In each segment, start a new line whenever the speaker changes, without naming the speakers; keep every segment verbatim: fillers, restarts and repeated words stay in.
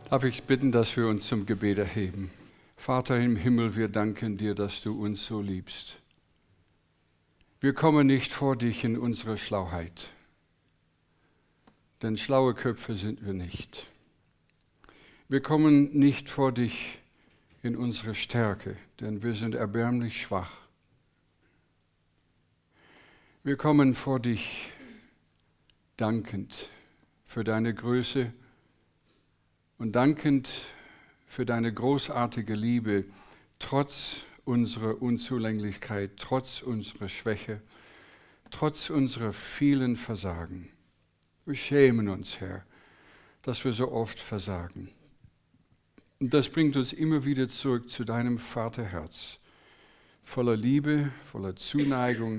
Darf ich bitten, dass wir uns zum Gebet erheben? Vater im Himmel, wir danken dir, dass du uns so liebst. Wir kommen nicht vor dich in unserer Schlauheit, denn schlaue Köpfe sind wir nicht. Wir kommen nicht vor dich in unsere Stärke, denn wir sind erbärmlich schwach. Wir kommen vor dich dankend für deine Größe und dankend für deine großartige Liebe, trotz unserer Unzulänglichkeit, trotz unserer Schwäche, trotz unserer vielen Versagen. Wir schämen uns, Herr, dass wir so oft versagen. Und das bringt uns immer wieder zurück zu deinem Vaterherz, voller Liebe, voller Zuneigung.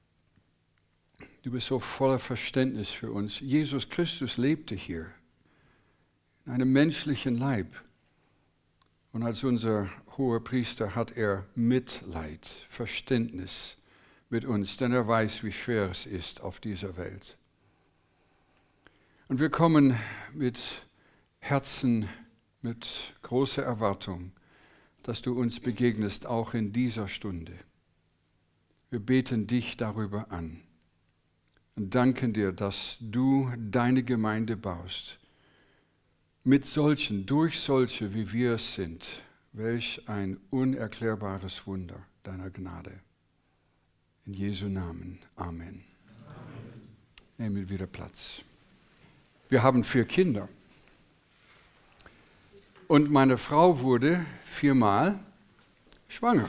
Du bist so voller Verständnis für uns. Jesus Christus lebte hier in einem menschlichen Leib. Und als unser hoher Priester hat er Mitleid, Verständnis mit uns, denn er weiß, wie schwer es ist auf dieser Welt. Und wir kommen mit Herzen, mit großer Erwartung, dass du uns begegnest, auch in dieser Stunde. Wir beten dich darüber an und danken dir, dass du deine Gemeinde baust. Mit solchen, durch solche, wie wir es sind, welch ein unerklärbares Wunder deiner Gnade. In Jesu Namen. Amen. Amen. Nehmen wieder Platz. Wir haben vier Kinder. Und meine Frau wurde viermal schwanger.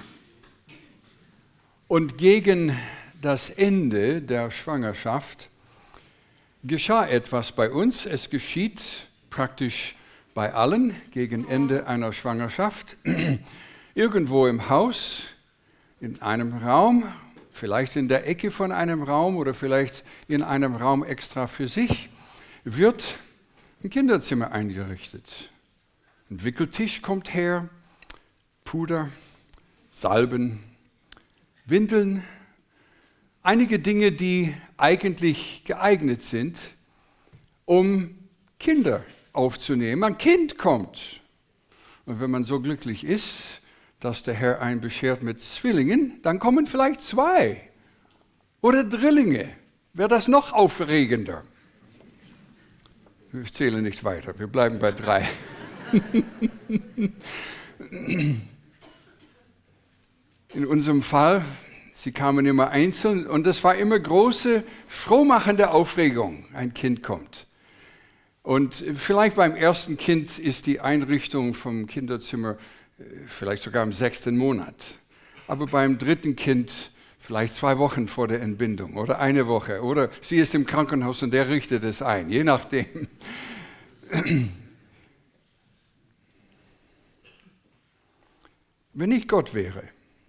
Und gegen das Ende der Schwangerschaft geschah etwas bei uns. Es geschieht praktisch bei allen gegen Ende einer Schwangerschaft. Irgendwo im Haus, in einem Raum, vielleicht in der Ecke von einem Raum oder vielleicht in einem Raum extra für sich, wird ein Kinderzimmer eingerichtet. Ein Wickeltisch kommt her, Puder, Salben, Windeln, einige Dinge, die eigentlich geeignet sind, um Kinder aufzunehmen. Ein Kind kommt. Und wenn man so glücklich ist, dass der Herr einen beschert mit Zwillingen, dann kommen vielleicht zwei oder Drillinge. Wäre das noch aufregender? Ich zähle nicht weiter, wir bleiben bei drei. In unserem Fall, sie kamen immer einzeln und das war immer große, frohmachende Aufregung. Ein Kind kommt. Und vielleicht beim ersten Kind ist die Einrichtung vom Kinderzimmer vielleicht sogar im sechsten Monat. Aber beim dritten Kind vielleicht zwei Wochen vor der Entbindung oder eine Woche. Oder sie ist im Krankenhaus und der richtet es ein, je nachdem. Wenn ich Gott wäre,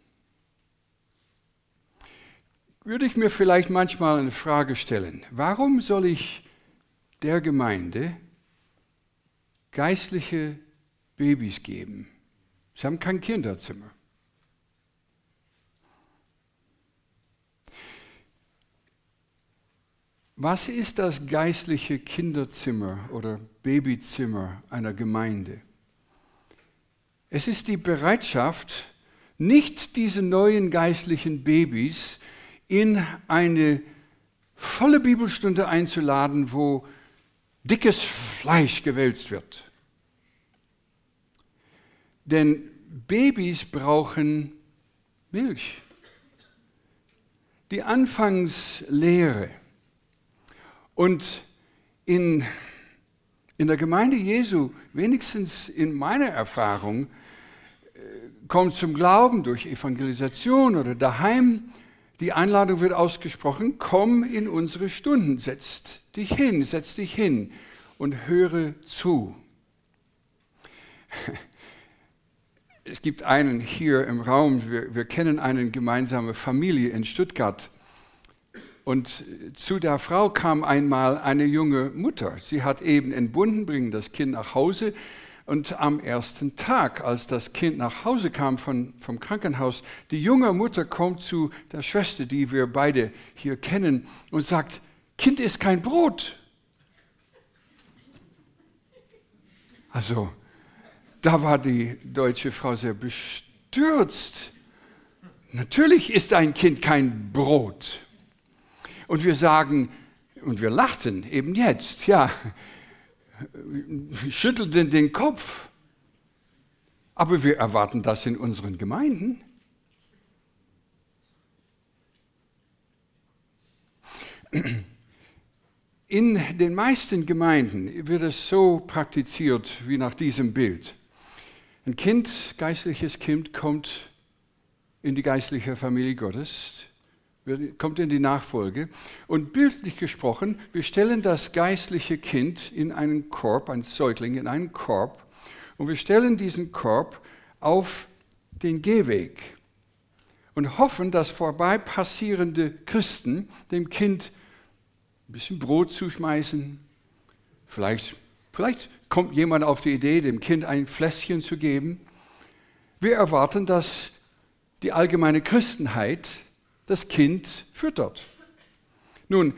würde ich mir vielleicht manchmal eine Frage stellen. Warum soll ich der Gemeinde geistliche Babys geben? Sie haben kein Kinderzimmer. Was ist das geistliche Kinderzimmer oder Babyzimmer einer Gemeinde? Es ist die Bereitschaft, nicht diese neuen geistlichen Babys in eine volle Bibelstunde einzuladen, wo dickes Fleisch gewälzt wird. Denn Babys brauchen Milch. Die Anfangslehre. Und in, in der Gemeinde Jesu, wenigstens in meiner Erfahrung, kommt zum Glauben durch Evangelisation oder daheim. Die Einladung wird ausgesprochen, komm in unsere Stunden, setz dich hin, setz dich hin und höre zu. Es gibt einen hier im Raum, wir, wir kennen eine gemeinsame Familie in Stuttgart. Und zu der Frau kam einmal eine junge Mutter. Sie hat eben entbunden, bringen das Kind nach Hause. Und am ersten Tag, als das Kind nach Hause kam von, vom Krankenhaus, die junge Mutter kommt zu der Schwester, die wir beide hier kennen, und sagt, Kind isst kein Brot. Also, da war die deutsche Frau sehr bestürzt. Natürlich ist ein Kind kein Brot. Und wir sagen, und wir lachten eben jetzt, ja, schüttelten den Kopf. Aber wir erwarten das in unseren Gemeinden. In den meisten Gemeinden wird es so praktiziert wie nach diesem Bild. Ein Kind, geistliches Kind, kommt in die geistliche Familie Gottes, kommt in die Nachfolge. Und bildlich gesprochen, wir stellen das geistliche Kind in einen Korb, ein Säugling in einen Korb, und wir stellen diesen Korb auf den Gehweg und hoffen, dass vorbei passierende Christen dem Kind ein bisschen Brot zuschmeißen. Vielleicht, vielleicht kommt jemand auf die Idee, dem Kind ein Fläschchen zu geben. Wir erwarten, dass die allgemeine Christenheit das Kind füttert. Nun,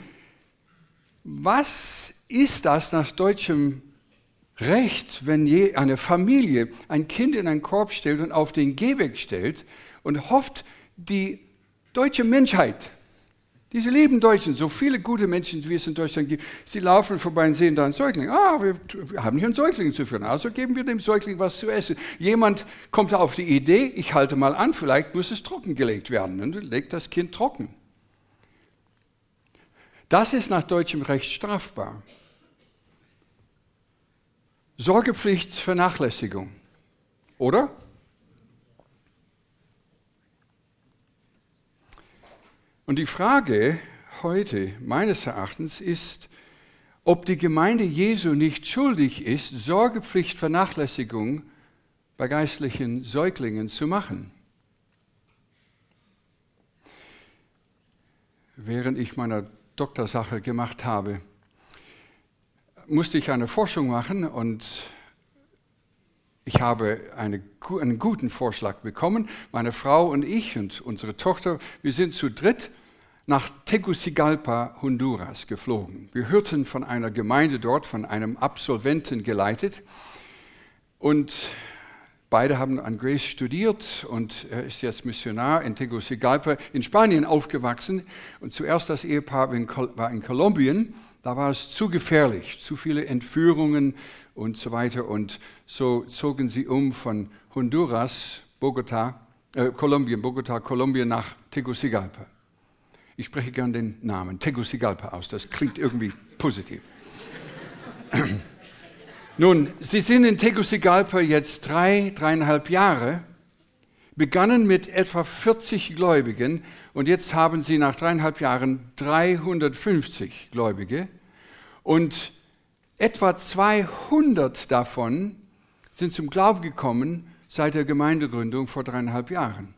was ist das nach deutschem Recht, wenn je eine Familie ein Kind in einen Korb stellt und auf den Gehweg stellt und hofft, die deutsche Menschheit, diese lieben Deutschen, so viele gute Menschen, wie es in Deutschland gibt, sie laufen vorbei und sehen da einen Säugling. Ah, wir, wir haben hier einen Säugling zu führen, also geben wir dem Säugling was zu essen. Jemand kommt auf die Idee, ich halte mal an, vielleicht muss es trockengelegt werden. Und legt das Kind trocken. Das ist nach deutschem Recht strafbar. Sorgepflicht, Vernachlässigung, oder? Und die Frage heute meines Erachtens ist, ob die Gemeinde Jesu nicht schuldig ist, Sorgepflicht, Vernachlässigung bei geistlichen Säuglingen zu machen. Während ich meine Doktorsache gemacht habe, musste ich eine Forschung machen und ich habe eine, einen guten Vorschlag bekommen. Meine Frau und ich und unsere Tochter, wir sind zu dritt nach Tegucigalpa, Honduras geflogen. Wir hörten von einer Gemeinde dort, von einem Absolventen geleitet. Und beide haben an Grace studiert und er ist jetzt Missionar in Tegucigalpa in Spanien aufgewachsen. Und zuerst das Ehepaar war in Kolumbien. Da war es zu gefährlich, zu viele Entführungen und so weiter. Und so zogen sie um von Honduras, Bogotá, äh, Kolumbien, Bogotá, Kolumbien nach Tegucigalpa. Ich spreche gern den Namen Tegucigalpa aus, das klingt irgendwie positiv. Nun, sie sind in Tegucigalpa jetzt drei, dreieinhalb Jahre, begannen mit etwa vierzig Gläubigen und jetzt haben sie nach dreieinhalb Jahren dreihundertfünfzig Gläubige und etwa zweihundert davon sind zum Glauben gekommen seit der Gemeindegründung vor dreieinhalb Jahren.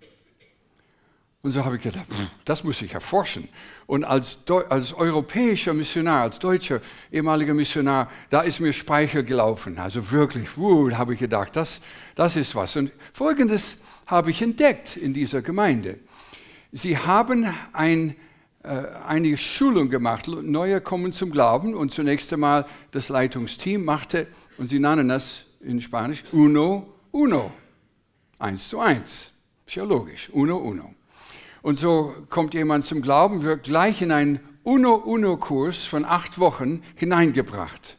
Und so habe ich gedacht, pff, das muss ich erforschen. Und als, Deu- als europäischer Missionar, als deutscher ehemaliger Missionar, da ist mir Speicher gelaufen. Also wirklich, wuh, habe ich gedacht, das, das ist was. Und Folgendes habe ich entdeckt in dieser Gemeinde. Sie haben ein, äh, eine Schulung gemacht, Neue kommen zum Glauben und zunächst einmal das Leitungsteam machte, und sie nannten das in Spanisch Uno, Uno, eins zu eins. Ist ja logisch, Uno, Uno. Und so kommt jemand zum Glauben, wird gleich in einen Uno-Uno-Kurs von acht Wochen hineingebracht.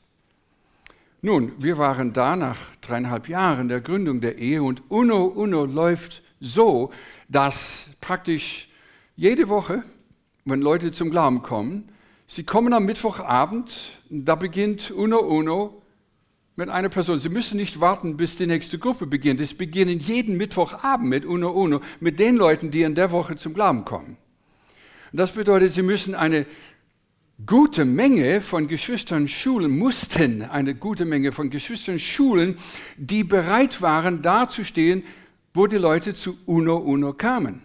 Nun, wir waren da nach dreieinhalb Jahren der Gründung der Ehe und Uno-Uno läuft so, dass praktisch jede Woche, wenn Leute zum Glauben kommen, sie kommen am Mittwochabend, da beginnt Uno-Uno mit einer Person. Sie müssen nicht warten, bis die nächste Gruppe beginnt. Es beginnen jeden Mittwochabend mit Uno Uno, mit den Leuten, die in der Woche zum Glauben kommen. Und das bedeutet, sie müssen eine gute Menge von Geschwistern schulen, mussten eine gute Menge von Geschwistern schulen, die bereit waren, dazustehen, wo die Leute zu Uno Uno kamen.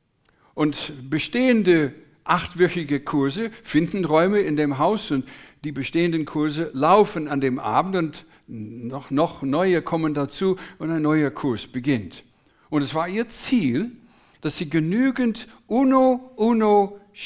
Und bestehende achtwöchige Kurse finden Räume in dem Haus und die bestehenden Kurse laufen an dem Abend und noch, noch neue kommen dazu und ein neuer Kurs beginnt. Und es war ihr Ziel, dass sie genügend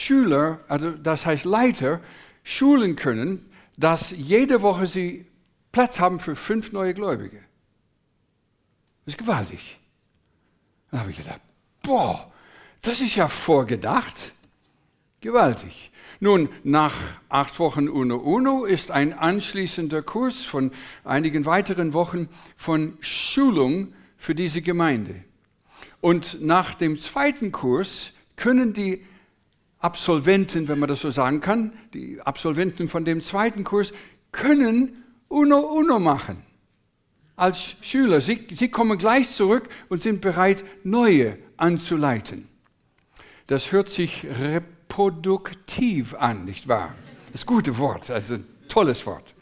Uno-Uno-Schüler, also das heißt Leiter, schulen können, dass jede Woche sie Platz haben für fünf neue Gläubige. Das ist gewaltig. Da habe ich gedacht, boah, das ist ja vorgedacht. Gewaltig. Nun, nach acht Wochen Uno Uno ist ein anschließender Kurs von einigen weiteren Wochen von Schulung für diese Gemeinde. Und nach dem zweiten Kurs können die Absolventen, wenn man das so sagen kann, die Absolventen von dem zweiten Kurs, können Uno Uno machen. Als Schüler. Sie, sie kommen gleich zurück und sind bereit, neue anzuleiten. Das hört sich reproduktiv an, nicht wahr? Das gute Wort, also ein tolles Wort.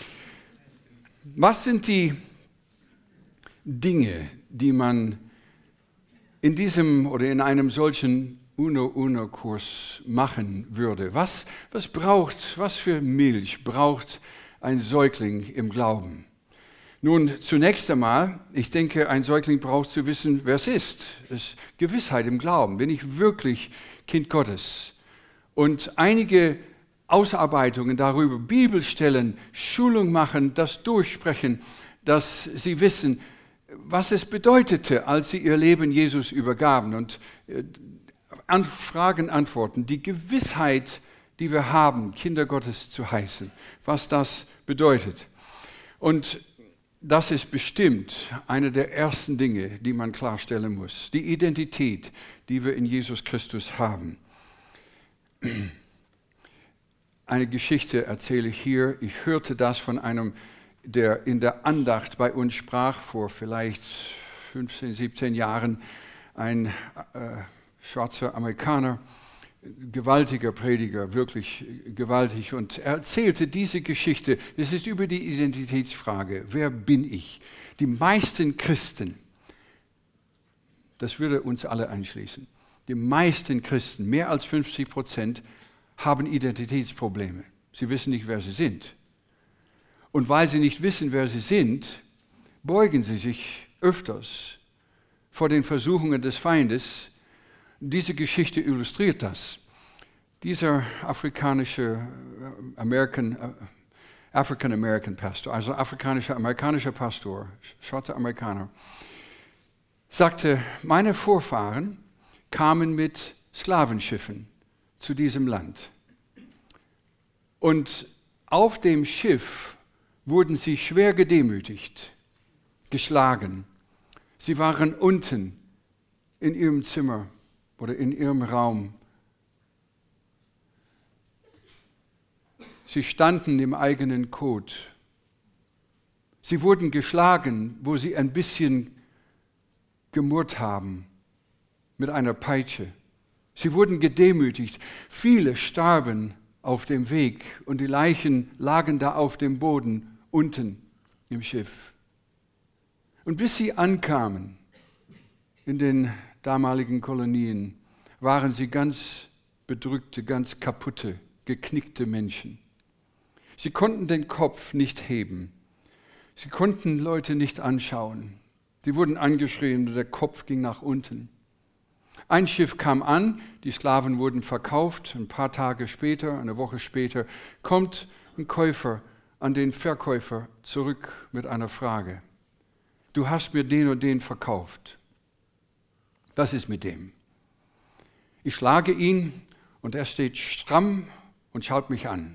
Was sind die Dinge, die man in diesem oder in einem solchen Uno-Uno-Kurs machen würde? Was, was braucht, was für Milch braucht ein Säugling im Glauben? Nun, zunächst einmal, ich denke, ein Säugling braucht zu wissen, wer es ist. Es ist Gewissheit im Glauben. Bin ich wirklich Kind Gottes? Und einige Ausarbeitungen darüber, Bibelstellen, Schulung machen, das durchsprechen, dass sie wissen, was es bedeutete, als sie ihr Leben Jesus übergaben. Und an Fragen antworten, die Gewissheit, die wir haben, Kinder Gottes zu heißen, was das bedeutet. Und das ist bestimmt eine der ersten Dinge, die man klarstellen muss. Die Identität, die wir in Jesus Christus haben. Eine Geschichte erzähle ich hier. Ich hörte das von einem, der in der Andacht bei uns sprach, vor vielleicht fünfzehn, siebzehn Jahren, ein äh, schwarzer Amerikaner, gewaltiger Prediger, wirklich gewaltig. Und er erzählte diese Geschichte. Es ist über die Identitätsfrage. Wer bin ich? Die meisten Christen, das würde uns alle einschließen, die meisten Christen, mehr als fünfzig Prozent, haben Identitätsprobleme. Sie wissen nicht, wer sie sind. Und weil sie nicht wissen, wer sie sind, beugen sie sich öfters vor den Versuchungen des Feindes. Diese Geschichte illustriert das. Dieser afrikanische American, African American Pastor, also afrikanischer amerikanischer Pastor, schwarzer Amerikaner, sagte, meine Vorfahren kamen mit Sklavenschiffen zu diesem Land. Und auf dem Schiff wurden sie schwer gedemütigt, geschlagen. Sie waren unten in ihrem Zimmer oder in ihrem Raum. Sie standen im eigenen Kot. Sie wurden geschlagen, wo sie ein bisschen gemurrt haben mit einer Peitsche. Sie wurden gedemütigt. Viele starben auf dem Weg und die Leichen lagen da auf dem Boden unten im Schiff. Und bis sie ankamen in den damaligen Kolonien, waren sie ganz bedrückte, ganz kaputte, geknickte Menschen. Sie konnten den Kopf nicht heben. Sie konnten Leute nicht anschauen. Sie wurden angeschrien und der Kopf ging nach unten. Ein Schiff kam an, die Sklaven wurden verkauft. Ein paar Tage später, eine Woche später, kommt ein Käufer an den Verkäufer zurück mit einer Frage. Du hast mir den und den verkauft. Was ist mit dem? Ich schlage ihn und er steht stramm und schaut mich an.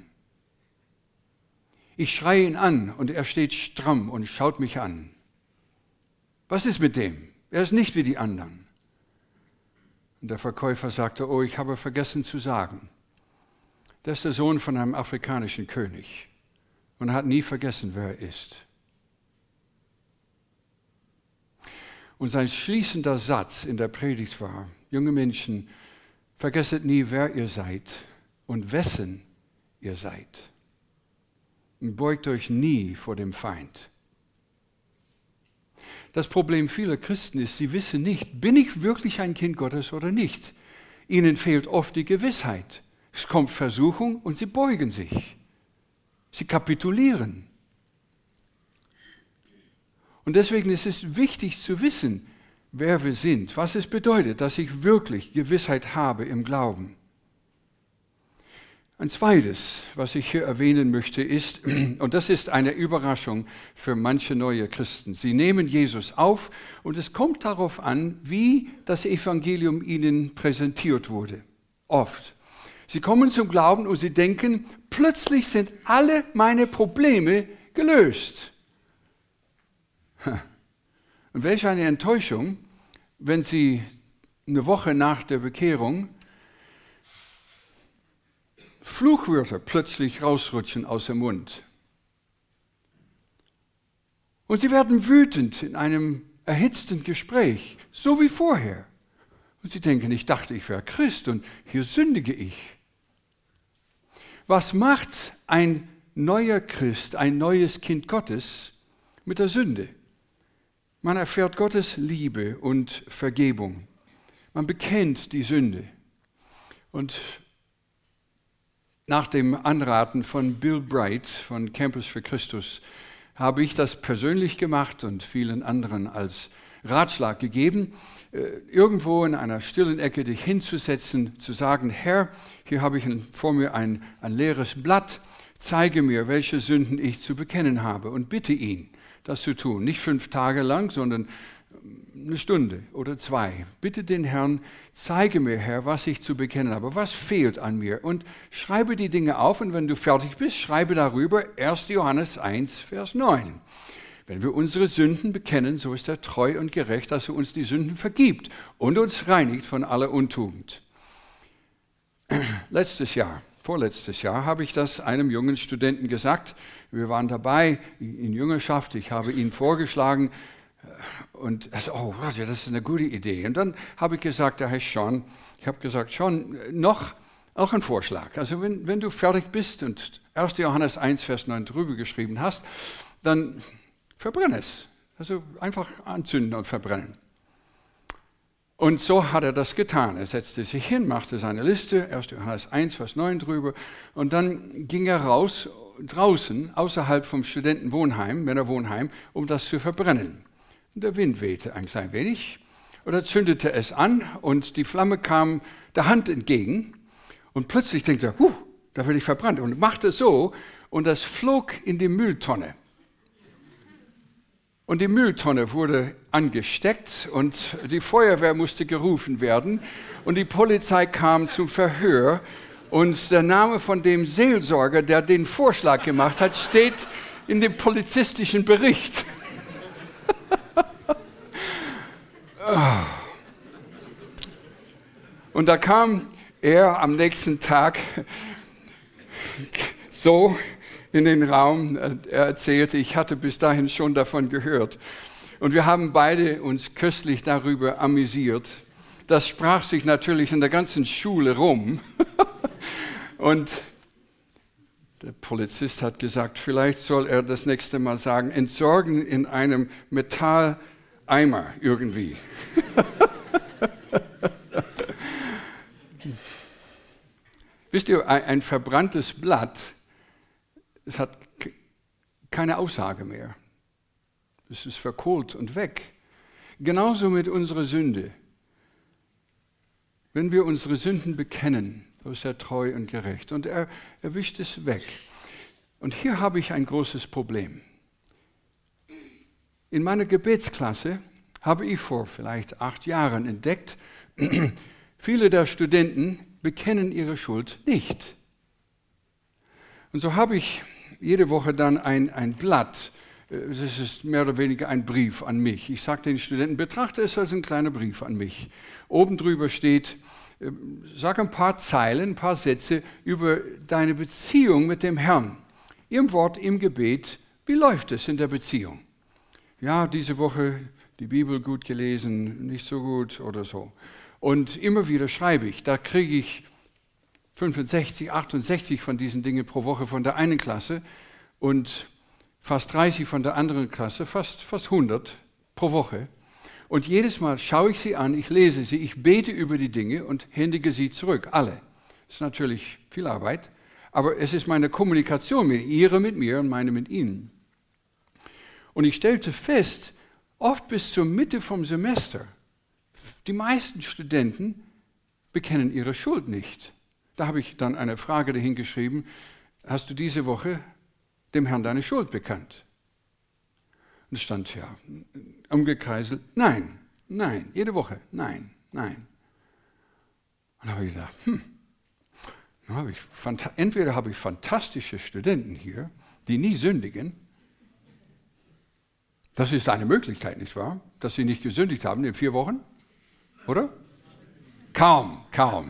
Ich schreie ihn an und er steht stramm und schaut mich an. Was ist mit dem? Er ist nicht wie die anderen. Und der Verkäufer sagte, oh, ich habe vergessen zu sagen. Das ist der Sohn von einem afrikanischen König und er hat nie vergessen, wer er ist. Und sein schließender Satz in der Predigt war, junge Menschen, vergesset nie, wer ihr seid und wessen ihr seid. Und beugt euch nie vor dem Feind. Das Problem vieler Christen ist, sie wissen nicht, bin ich wirklich ein Kind Gottes oder nicht. Ihnen fehlt oft die Gewissheit. Es kommt Versuchung und sie beugen sich. Sie kapitulieren. Und deswegen ist es wichtig zu wissen, wer wir sind, was es bedeutet, dass ich wirklich Gewissheit habe im Glauben. Ein zweites, was ich hier erwähnen möchte, ist, und das ist eine Überraschung für manche neue Christen. Sie nehmen Jesus auf und es kommt darauf an, wie das Evangelium ihnen präsentiert wurde. Oft. Sie kommen zum Glauben und sie denken, plötzlich sind alle meine Probleme gelöst. Und welch eine Enttäuschung, wenn sie eine Woche nach der Bekehrung Fluchwörter plötzlich rausrutschen aus dem Mund. Und sie werden wütend in einem erhitzten Gespräch, so wie vorher. Und sie denken, ich dachte, ich wäre Christ und hier sündige ich. Was macht ein neuer Christ, ein neues Kind Gottes mit der Sünde? Man erfährt Gottes Liebe und Vergebung. Man bekennt die Sünde. Und nach dem Anraten von Bill Bright von Campus für Christus habe ich das persönlich gemacht und vielen anderen als Ratschlag gegeben, irgendwo in einer stillen Ecke dich hinzusetzen, zu sagen, Herr, hier habe ich vor mir ein, ein leeres Blatt, zeige mir, welche Sünden ich zu bekennen habe und bitte ihn, das zu tun. Nicht fünf Tage lang, sondern eine Stunde oder zwei. Bitte den Herrn, zeige mir, Herr, was ich zu bekennen habe, was fehlt an mir und schreibe die Dinge auf und wenn du fertig bist, schreibe darüber erster Johannes eins, Vers neun. Wenn wir unsere Sünden bekennen, so ist er treu und gerecht, dass er uns die Sünden vergibt und uns reinigt von aller Untugend. Letztes Jahr, vorletztes Jahr, habe ich das einem jungen Studenten gesagt. Wir waren dabei in Jüngerschaft, ich habe ihn vorgeschlagen, und er so, oh, das ist eine gute Idee. Und dann habe ich gesagt, der heißt Sean, ich habe gesagt, Sean, noch auch ein Vorschlag. Also wenn, wenn du fertig bist und erster Johannes eins, Vers neun drüber geschrieben hast, dann verbrenne es. Also einfach anzünden und verbrennen. Und so hat er das getan. Er setzte sich hin, machte seine Liste, erster Johannes eins, Vers neun drüber, und dann ging er raus, draußen, außerhalb vom Studentenwohnheim, Männerwohnheim, um das zu verbrennen. Der Wind wehte ein klein wenig und er zündete es an und die Flamme kam der Hand entgegen und plötzlich denkt er, huh, da werde ich verbrannt und machte so und das flog in die Mülltonne. Und die Mülltonne wurde angesteckt und die Feuerwehr musste gerufen werden und die Polizei kam zum Verhör und der Name von dem Seelsorger, der den Vorschlag gemacht hat, steht in dem polizistischen Bericht. Und da kam er am nächsten Tag so in den Raum, er erzählte, ich hatte bis dahin schon davon gehört. Und wir haben beide uns köstlich darüber amüsiert. Das sprach sich natürlich in der ganzen Schule rum. Und der Polizist hat gesagt, vielleicht soll er das nächste Mal sagen, entsorgen in einem Metalleimer irgendwie. Wisst ihr, ein, ein verbranntes Blatt, es hat keine Aussage mehr. Es ist verkohlt und weg. Genauso mit unserer Sünde. Wenn wir unsere Sünden bekennen, so ist er treu und gerecht. Und er, er wischt es weg. Und hier habe ich ein großes Problem. In meiner Gebetsklasse habe ich vor vielleicht acht Jahren entdeckt, viele der Studenten bekennen ihre Schuld nicht. Und so habe ich jede Woche dann ein, ein Blatt, das ist mehr oder weniger ein Brief an mich. Ich sage den Studenten, betrachte es als ein kleiner Brief an mich. Oben drüber steht, sag ein paar Zeilen, ein paar Sätze über deine Beziehung mit dem Herrn. Im Wort, im Gebet, wie läuft es in der Beziehung? Ja, diese Woche die Bibel gut gelesen, nicht so gut oder so. Und immer wieder schreibe ich, da kriege ich fünfundsechzig, achtundsechzig von diesen Dingen pro Woche von der einen Klasse und fast dreißig von der anderen Klasse, fast, fast hundert pro Woche. Und jedes Mal schaue ich sie an, ich lese sie, ich bete über die Dinge und händige sie zurück, alle. Das ist natürlich viel Arbeit, aber es ist meine Kommunikation mit ihre mit mir und meine mit ihnen. Und ich stellte fest, oft bis zur Mitte vom Semester, die meisten Studenten bekennen ihre Schuld nicht. Da habe ich dann eine Frage dahin geschrieben, hast du diese Woche dem Herrn deine Schuld bekannt? Und es stand ja umgekreiselt, nein, nein, jede Woche, nein, nein. Und da habe ich gedacht, hm, habe ich, entweder habe ich fantastische Studenten hier, die nie sündigen. Das ist eine Möglichkeit, nicht wahr? Dass sie nicht gesündigt haben in vier Wochen, oder? Kaum, kaum.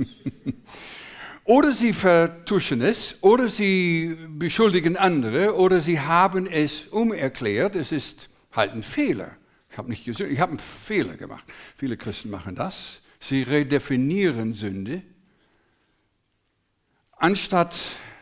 Oder sie vertuschen es, oder sie beschuldigen andere, oder sie haben es umerklärt, es ist halt ein Fehler. Ich habe nicht gesündigt, ich habe einen Fehler gemacht. Viele Christen machen das. Sie redefinieren Sünde, anstatt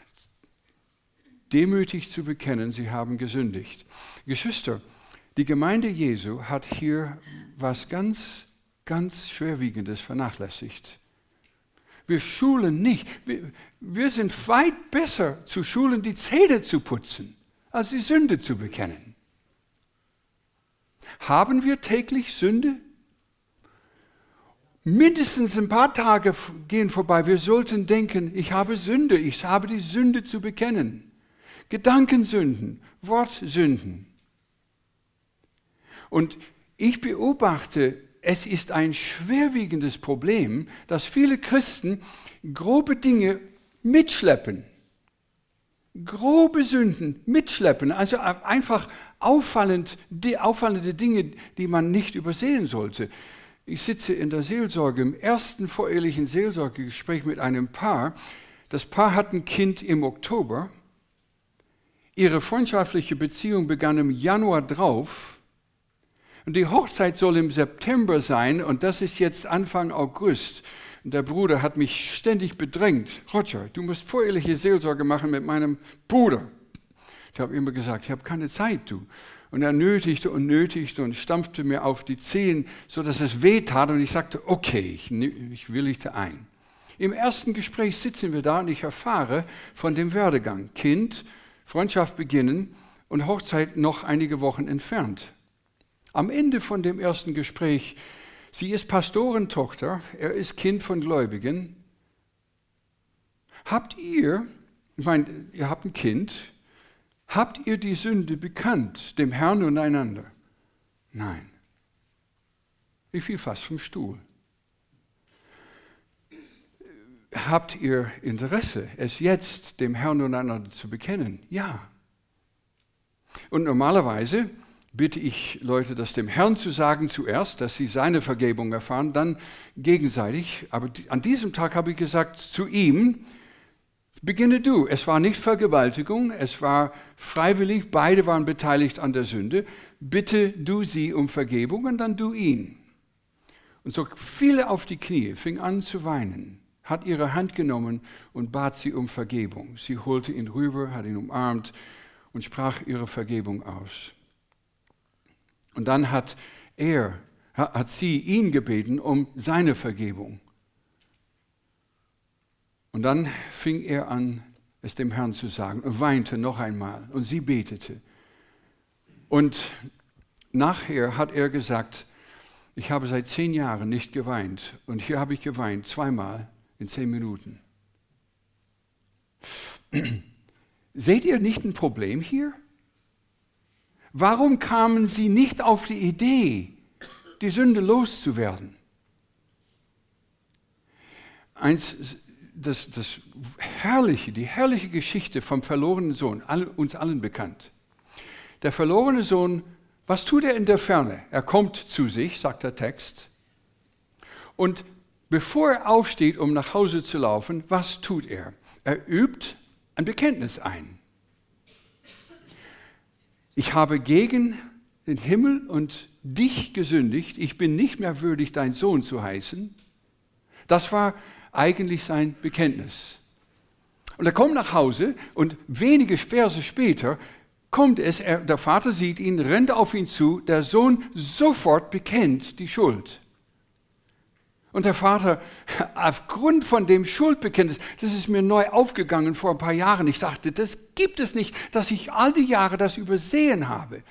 demütig zu bekennen, sie haben gesündigt. Geschwister, die Gemeinde Jesu hat hier was ganz, ganz Schwerwiegendes vernachlässigt. Wir schulen nicht, wir, wir sind weit besser zu schulen, die Zähne zu putzen, als die Sünde zu bekennen. Haben wir täglich Sünde? Mindestens ein paar Tage gehen vorbei. Wir sollten denken, ich habe Sünde, ich habe die Sünde zu bekennen. Gedankensünden, Wortsünden. Und ich beobachte, es ist ein schwerwiegendes Problem, dass viele Christen grobe Dinge mitschleppen. Grobe Sünden mitschleppen, also einfach auffallend, die, auffallende Dinge, die man nicht übersehen sollte. Ich sitze in der Seelsorge, im ersten vorehelichen Seelsorgegespräch mit einem Paar. Das Paar hat ein Kind im Oktober. Ihre freundschaftliche Beziehung begann im Januar drauf. Und die Hochzeit soll im September sein und das ist jetzt Anfang August. Und der Bruder hat mich ständig bedrängt. Roger, du musst voreheliche Seelsorge machen mit meinem Bruder. Ich habe immer gesagt, ich habe keine Zeit, du. Und er nötigte und nötigte und stampfte mir auf die Zehen, sodass es weh tat. Und ich sagte, okay, ich, ich willigte ein. Im ersten Gespräch sitzen wir da und ich erfahre von dem Werdegang. Kind, Freundschaft beginnen und Hochzeit noch einige Wochen entfernt. Am Ende von dem ersten Gespräch, sie ist Pastorentochter, er ist Kind von Gläubigen. Habt ihr, ich meine, ihr habt ein Kind, habt ihr die Sünde bekannt, dem Herrn und einander? Nein. Ich fiel fast vom Stuhl. Habt ihr Interesse, es jetzt dem Herrn und einander zu bekennen? Ja. Und normalerweise bitte ich Leute, das dem Herrn zu sagen zuerst, dass sie seine Vergebung erfahren, dann gegenseitig. Aber an diesem Tag habe ich gesagt zu ihm, beginne du. Es war nicht Vergewaltigung, es war freiwillig, beide waren beteiligt an der Sünde. Bitte du sie um Vergebung und dann du ihn. Und so fiel er auf die Knie, fing an zu weinen, hat ihre Hand genommen und bat sie um Vergebung. Sie holte ihn rüber, hat ihn umarmt und sprach ihre Vergebung aus. Und dann hat er, hat sie ihn gebeten um seine Vergebung. Und dann fing er an, es dem Herrn zu sagen und weinte noch einmal und sie betete. Und nachher hat er gesagt, ich habe seit zehn Jahren nicht geweint und hier habe ich geweint, zweimal in zehn Minuten. Seht ihr nicht ein Problem hier? Warum kamen sie nicht auf die Idee, die Sünde loszuwerden? Eins, das, das herrliche, die herrliche Geschichte vom verlorenen Sohn, all, uns allen bekannt. Der verlorene Sohn, was tut er in der Ferne? Er kommt zu sich, sagt der Text. Und bevor er aufsteht, um nach Hause zu laufen, was tut er? Er übt ein Bekenntnis ein. Ich habe gegen den Himmel und dich gesündigt, ich bin nicht mehr würdig, dein Sohn zu heißen. Das war eigentlich sein Bekenntnis. Und er kommt nach Hause und wenige Verse später kommt es, er, der Vater sieht ihn, rennt auf ihn zu, der Sohn sofort bekennt die Schuld. Und der Vater, aufgrund von dem Schuldbekenntnis, das ist mir neu aufgegangen vor ein paar Jahren. Ich dachte, das gibt es nicht, dass ich all die Jahre das übersehen habe.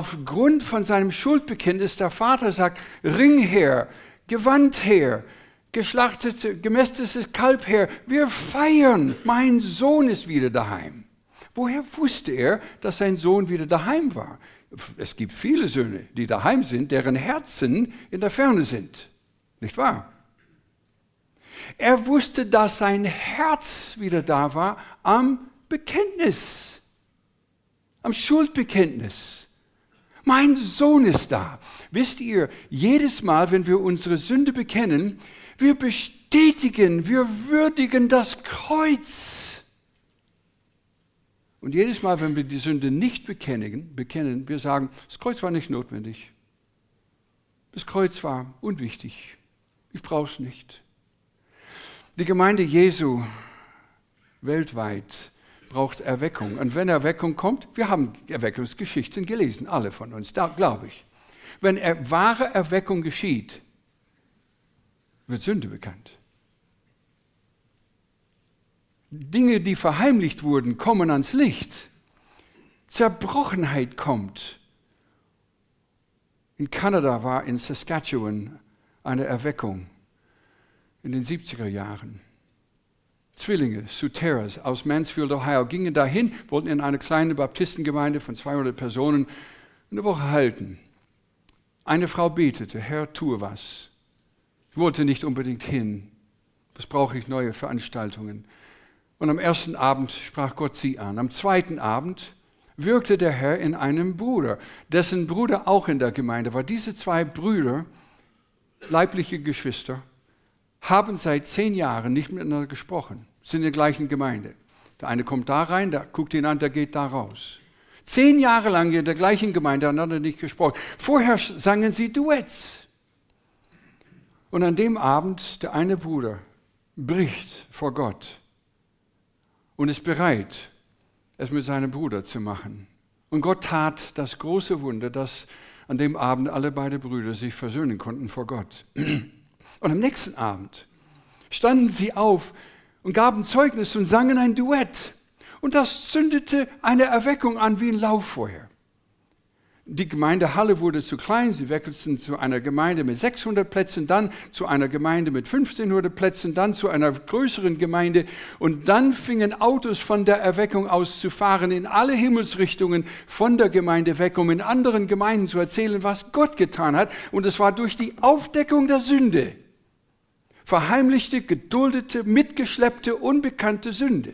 Aufgrund von seinem Schuldbekenntnis, der Vater sagt, Ring her, Gewand her, geschlachtetes, gemästetes Kalb her. Wir feiern, mein Sohn ist wieder daheim. Woher wusste er, dass sein Sohn wieder daheim war? Es gibt viele Söhne, die daheim sind, deren Herzen in der Ferne sind. Nicht wahr? Er wusste, dass sein Herz wieder da war am Bekenntnis, am Schuldbekenntnis. Mein Sohn ist da. Wisst ihr, jedes Mal, wenn wir unsere Sünde bekennen, wir bestätigen, wir würdigen das Kreuz. Und jedes Mal, wenn wir die Sünde nicht bekennen, bekennen, wir sagen, das Kreuz war nicht notwendig. Das Kreuz war unwichtig. Ich brauche es nicht. Die Gemeinde Jesu weltweit braucht Erweckung. Und wenn Erweckung kommt, wir haben Erweckungsgeschichten gelesen, alle von uns, da glaube ich. Wenn er, wahre Erweckung geschieht, wird Sünde bekannt. Dinge, die verheimlicht wurden, kommen ans Licht. Zerbrochenheit kommt. In Kanada war in Saskatchewan eine Erweckung in den siebziger Jahren. Zwillinge, Suteras aus Mansfield, Ohio, gingen dahin, wollten in eine kleine Baptistengemeinde von zweihundert Personen eine Woche halten. Eine Frau betete, Herr, tue was. Ich wollte nicht unbedingt hin. Was brauche ich, neue Veranstaltungen? Und am ersten Abend sprach Gott sie an. Am zweiten Abend wirkte der Herr in einem Bruder, dessen Bruder auch in der Gemeinde war. Diese zwei Brüder, leibliche Geschwister, haben seit zehn Jahren nicht miteinander gesprochen, sind in der gleichen Gemeinde. Der eine kommt da rein, der guckt ihn an, der geht da raus. Zehn Jahre lang in der gleichen Gemeinde einander nicht gesprochen. Vorher sangen sie Duetts. Und an dem Abend, der eine Bruder bricht vor Gott und ist bereit, es mit seinem Bruder zu machen. Und Gott tat das große Wunder, dass an dem Abend alle beide Brüder sich versöhnen konnten vor Gott. Und am nächsten Abend standen sie auf und gaben Zeugnis und sangen ein Duett. Und das zündete eine Erweckung an wie ein Lauffeuer. Die Gemeindehalle wurde zu klein, sie wechselten zu einer Gemeinde mit sechshundert Plätzen, dann zu einer Gemeinde mit fünfzehnhundert Plätzen, dann zu einer größeren Gemeinde und dann fingen Autos von der Erweckung aus zu fahren in alle Himmelsrichtungen von der Gemeinde weg, um in anderen Gemeinden zu erzählen, was Gott getan hat. Und es war durch die Aufdeckung der Sünde, verheimlichte, geduldete, mitgeschleppte, unbekannte Sünde.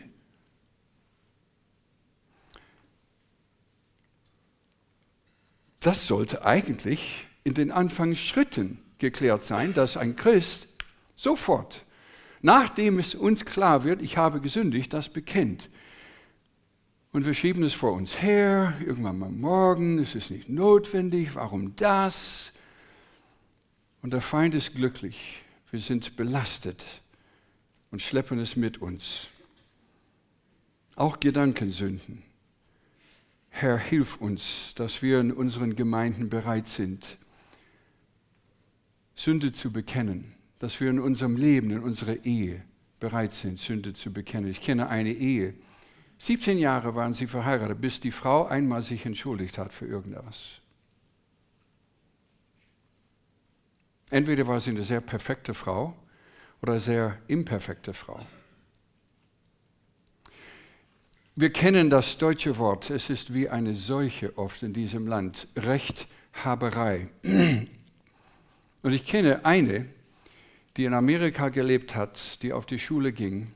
Das sollte eigentlich in den Anfangsschritten geklärt sein, dass ein Christ sofort, nachdem es uns klar wird, ich habe gesündigt, das bekennt. Und wir schieben es vor uns her, irgendwann mal morgen, es ist nicht notwendig, warum das? Und der Feind ist glücklich, wir sind belastet und schleppen es mit uns. Auch Gedankensünden. Herr, hilf uns, dass wir in unseren Gemeinden bereit sind, Sünde zu bekennen, dass wir in unserem Leben, in unserer Ehe bereit sind, Sünde zu bekennen. Ich kenne eine Ehe. siebzehn Jahre waren sie verheiratet, bis die Frau einmal sich entschuldigt hat für irgendetwas. Entweder war sie eine sehr perfekte Frau oder eine sehr imperfekte Frau. Wir kennen das deutsche Wort, es ist wie eine Seuche oft in diesem Land, Rechthaberei. Und ich kenne eine, die in Amerika gelebt hat, die auf die Schule ging,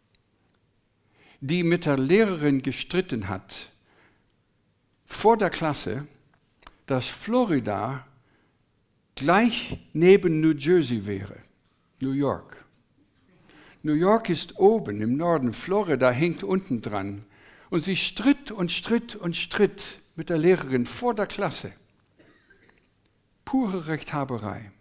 die mit der Lehrerin gestritten hat vor der Klasse, dass Florida gleich neben New Jersey wäre, New York. New York ist oben im Norden, Florida hängt unten dran. Und sie stritt und stritt und stritt mit der Lehrerin vor der Klasse. Pure Rechthaberei.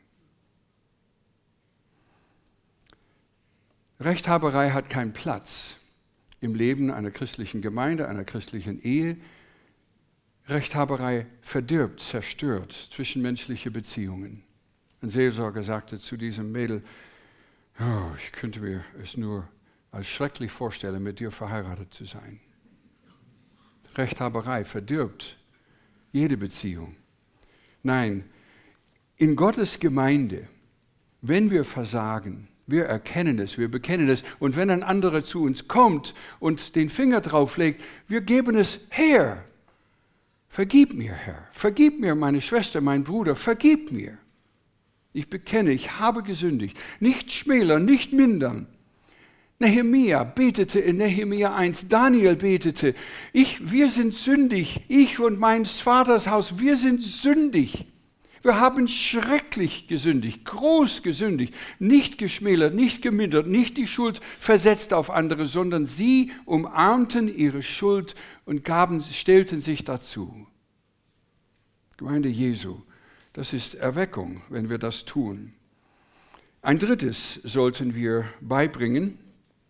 Rechthaberei hat keinen Platz im Leben einer christlichen Gemeinde, einer christlichen Ehe. Rechthaberei verdirbt, zerstört zwischenmenschliche Beziehungen. Ein Seelsorger sagte zu diesem Mädel, oh, ich könnte mir es nur als schrecklich vorstellen, mit dir verheiratet zu sein. Rechthaberei verdirbt jede Beziehung. Nein, in Gottes Gemeinde wenn wir versagen, wir erkennen es, wir bekennen es. Und wenn ein anderer zu uns kommt und den Finger drauf legt, wir geben es her. Vergib mir, Herr. Vergib mir, meine Schwester, mein Bruder. Vergib mir. Ich bekenne, ich habe gesündigt. Nicht schmälern, nicht mindern. Nehemia betete in Nehemia eins, Daniel betete, ich, wir sind sündig, ich und mein Vaters Haus, wir sind sündig. Wir haben schrecklich gesündigt, groß gesündigt, nicht geschmälert, nicht gemindert, nicht die Schuld versetzt auf andere, sondern sie umarmten ihre Schuld und gaben, stellten sich dazu. Gemeinde Jesu, das ist Erweckung, wenn wir das tun. Ein drittes sollten wir beibringen.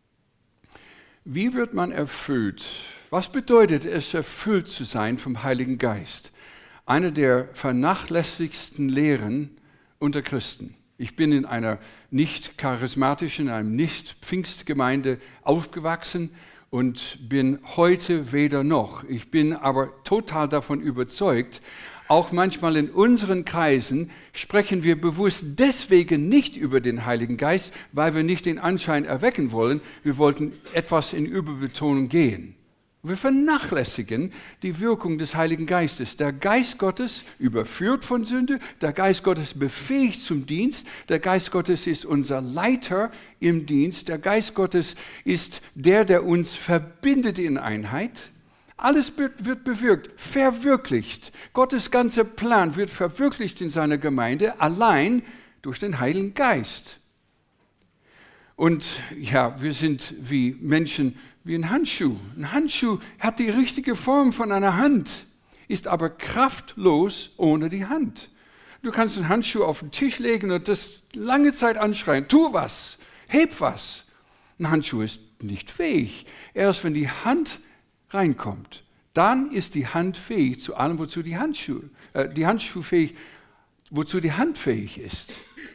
Wie wird man erfüllt? Was bedeutet es, erfüllt zu sein vom Heiligen Geist? Eine der vernachlässigsten Lehren unter Christen. Ich bin in einer nicht charismatischen, in einer nicht Pfingstgemeinde aufgewachsen und bin heute weder noch. Ich bin aber total davon überzeugt, auch manchmal in unseren Kreisen sprechen wir bewusst deswegen nicht über den Heiligen Geist, weil wir nicht den Anschein erwecken wollen. Wir wollten etwas in Überbetonung gehen. Wir vernachlässigen die Wirkung des Heiligen Geistes. Der Geist Gottes überführt von Sünde, der Geist Gottes befähigt zum Dienst, der Geist Gottes ist unser Leiter im Dienst, der Geist Gottes ist der, der uns verbindet in Einheit. Alles wird bewirkt, verwirklicht. Gottes ganzer Plan wird verwirklicht in seiner Gemeinde, allein durch den Heiligen Geist. Und ja, wir sind wie Menschen, wie ein Handschuh. Ein Handschuh hat die richtige Form von einer Hand, ist aber kraftlos ohne die Hand. Du kannst einen Handschuh auf den Tisch legen und das lange Zeit anschreien, tu was, heb was. Ein Handschuh ist nicht fähig. Erst wenn die Hand reinkommt, dann ist die Hand fähig zu allem, wozu die Handschuh, äh, die Handschuh fähig, wozu die Hand fähig ist.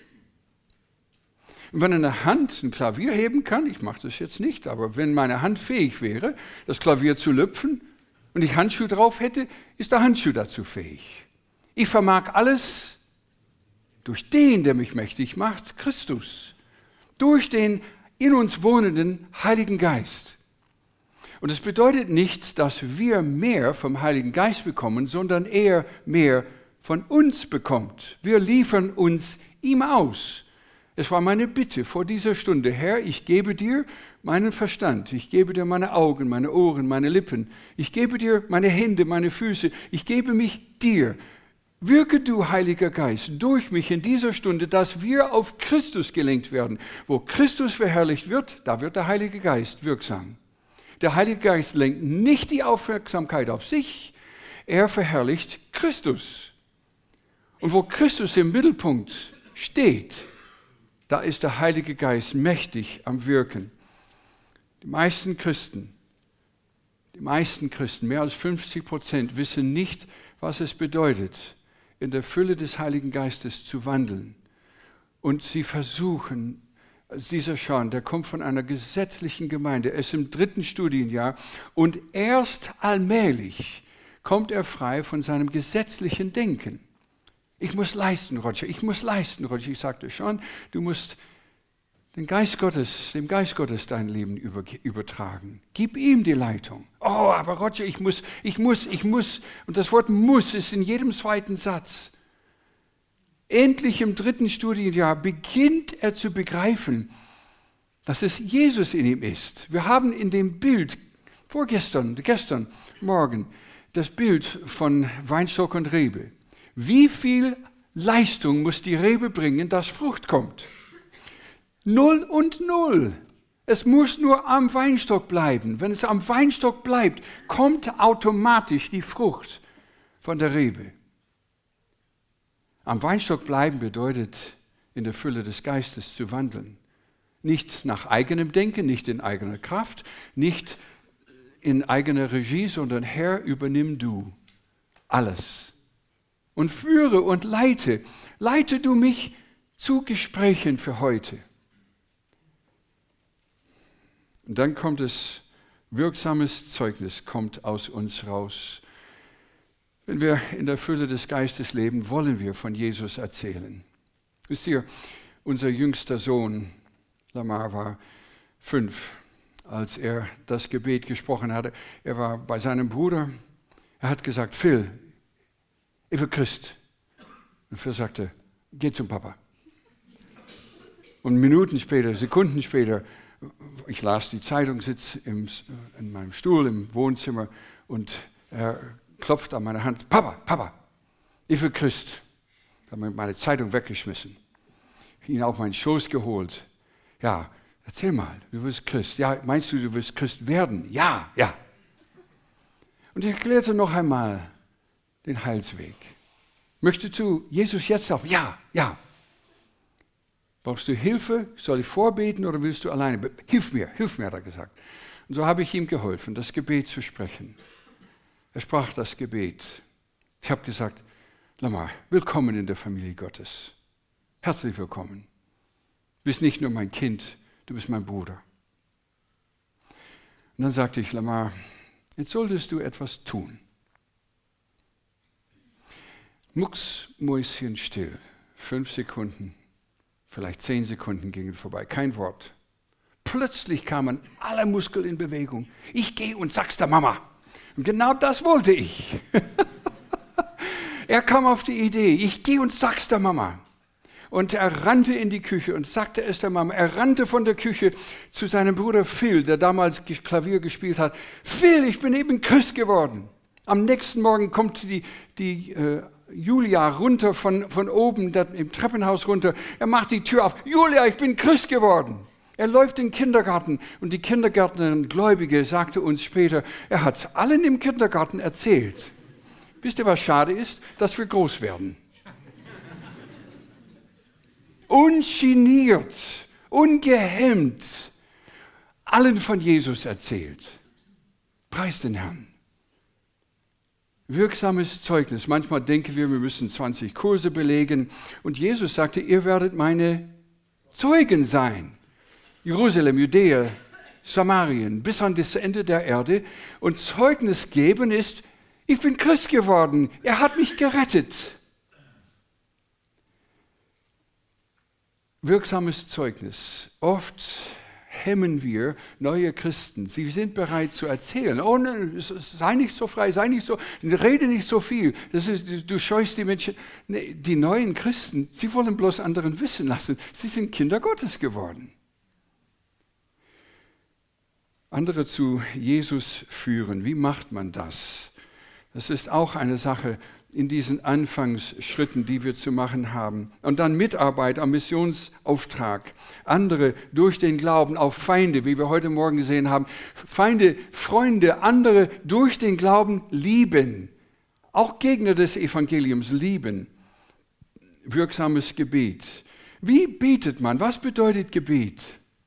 Und wenn eine Hand ein Klavier heben kann, ich mache das jetzt nicht, aber wenn meine Hand fähig wäre, das Klavier zu lüpfen und ich Handschuhe drauf hätte, ist der Handschuh dazu fähig. Ich vermag alles durch den, der mich mächtig macht, Christus, durch den in uns wohnenden Heiligen Geist. Und es bedeutet nicht, dass wir mehr vom Heiligen Geist bekommen, sondern er mehr von uns bekommt. Wir liefern uns ihm aus. Es war meine Bitte vor dieser Stunde, Herr, ich gebe dir meinen Verstand, ich gebe dir meine Augen, meine Ohren, meine Lippen, ich gebe dir meine Hände, meine Füße, ich gebe mich dir. Wirke du, Heiliger Geist, durch mich in dieser Stunde, dass wir auf Christus gelenkt werden. Wo Christus verherrlicht wird, da wird der Heilige Geist wirksam. Der Heilige Geist lenkt nicht die Aufmerksamkeit auf sich, er verherrlicht Christus. Und wo Christus im Mittelpunkt steht, da ist der Heilige Geist mächtig am Wirken. Die meisten Christen, die meisten Christen, mehr als fünfzig Prozent, wissen nicht, was es bedeutet, in der Fülle des Heiligen Geistes zu wandeln. Und sie versuchen, dieser Sean, der kommt von einer gesetzlichen Gemeinde, er ist im dritten Studienjahr und erst allmählich kommt er frei von seinem gesetzlichen Denken. Ich muss leisten, Roger, ich muss leisten, Roger. Ich sagte schon, du musst den Geist Gottes, dem Geist Gottes dein Leben über, übertragen. Gib ihm die Leitung. Oh, aber Roger, ich muss, ich muss, ich muss. Und das Wort muss ist in jedem zweiten Satz. Endlich im dritten Studienjahr beginnt er zu begreifen, dass es Jesus in ihm ist. Wir haben in dem Bild, vorgestern, gestern, morgen, das Bild von Weinstock und Rebe. Wie viel Leistung muss die Rebe bringen, dass Frucht kommt? Null und null. Es muss nur am Weinstock bleiben. Wenn es am Weinstock bleibt, kommt automatisch die Frucht von der Rebe. Am Weinstock bleiben bedeutet, in der Fülle des Geistes zu wandeln. Nicht nach eigenem Denken, nicht in eigener Kraft, nicht in eigener Regie, sondern Herr, übernimm du alles. Und führe und leite. Leite du mich zu Gesprächen für heute. Und dann kommt es, wirksames Zeugnis kommt aus uns raus. Wenn wir in der Fülle des Geistes leben, wollen wir von Jesus erzählen. Wisst ihr, Unser jüngster Sohn, Lamar, war fünf, als er das Gebet gesprochen hatte. Er war bei seinem Bruder. Er hat gesagt, Phil, ich bin Christ. Und Phil sagte, geh zum Papa. Und Minuten später, Sekunden später, ich las die Zeitung, sitze im, in meinem Stuhl im Wohnzimmer und er klopft an meine Hand. Papa, Papa, ich bin Christ. Ich habe meine Zeitung weggeschmissen, ihn auf meinen Schoß geholt. Ja, erzähl mal, du wirst Christ. Ja, meinst du, du wirst Christ werden? Ja, ja. Und ich erklärte noch einmal den Heilsweg. Möchtest du Jesus jetzt auf? Ja, ja. Brauchst du Hilfe? Soll ich vorbeten oder willst du alleine? Hilf mir, hilf mir, hat er gesagt. Und so habe ich ihm geholfen, das Gebet zu sprechen. Er sprach das Gebet. Ich habe gesagt, Lamar, willkommen in der Familie Gottes. Herzlich willkommen. Du bist nicht nur mein Kind, du bist mein Bruder. Und dann sagte ich, Lamar, jetzt solltest du etwas tun. Mucksmäuschen still, fünf Sekunden. Vielleicht zehn Sekunden gingen vorbei, kein Wort. Plötzlich kamen alle Muskeln in Bewegung. Ich gehe und sag's der Mama. Und genau das wollte ich. Er kam auf die Idee, ich gehe und sag's der Mama. Und er rannte in die Küche und sagte es der Mama. Er rannte von der Küche zu seinem Bruder Phil, der damals Klavier gespielt hat. Phil, ich bin eben Christ geworden. Am nächsten Morgen kommt die, die äh, Julia runter von, von oben der, im Treppenhaus runter. Er macht die Tür auf. Julia, ich bin Christ geworden. Er läuft in den Kindergarten und die Kindergärtnerin Gläubige sagte uns später, er hat es allen im Kindergarten erzählt. Wisst ihr, was schade ist? Dass wir groß werden. Ungeniert, ungehemmt, allen von Jesus erzählt. Preis den Herrn. Wirksames Zeugnis. Manchmal denken wir, wir müssen zwanzig Kurse belegen. Und Jesus sagte, ihr werdet meine Zeugen sein. Jerusalem, Judäa, Samarien, bis an das Ende der Erde. Und Zeugnis geben ist, ich bin Christ geworden. Er hat mich gerettet. Wirksames Zeugnis. Oft hemmen wir neue Christen. Sie sind bereit zu erzählen. Oh nein, sei nicht so frei, sei nicht so, rede nicht so viel. Das ist, du scheust die Menschen. Nee, die neuen Christen, sie wollen bloß anderen wissen lassen. Sie sind Kinder Gottes geworden. Andere zu Jesus führen. Wie macht man das? Das ist auch eine Sache in diesen Anfangsschritten, die wir zu machen haben. Und dann Mitarbeit am Missionsauftrag. Andere durch den Glauben auf Feinde, wie wir heute Morgen gesehen haben. Feinde, Freunde, andere durch den Glauben lieben. Auch Gegner des Evangeliums lieben. Wirksames Gebet. Wie betet man? Was bedeutet Gebet?